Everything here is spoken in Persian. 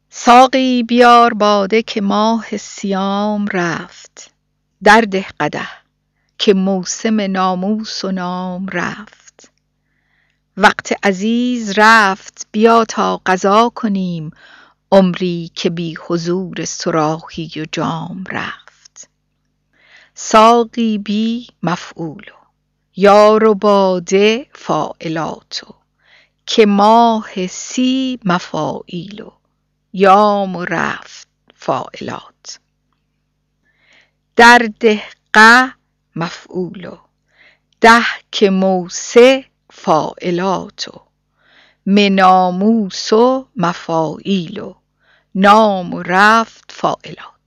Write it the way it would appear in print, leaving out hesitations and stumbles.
ساقی بیار باده که ماه صیام رفت، درده قدح که موسم ناموس و نام رفت. وقت عزیز رفت بیا تا قضا کنیم، عمری که بی حضور صراحی و جام رفت. ساقی بی مفعول و یار و باده فاعلات و که ماه سی مفاعیل و یام و رفت فاعلات. درده ق مفعول و ده که موسه فاعلات و مناموس و مفاعیل و نام و رفت فاعلات.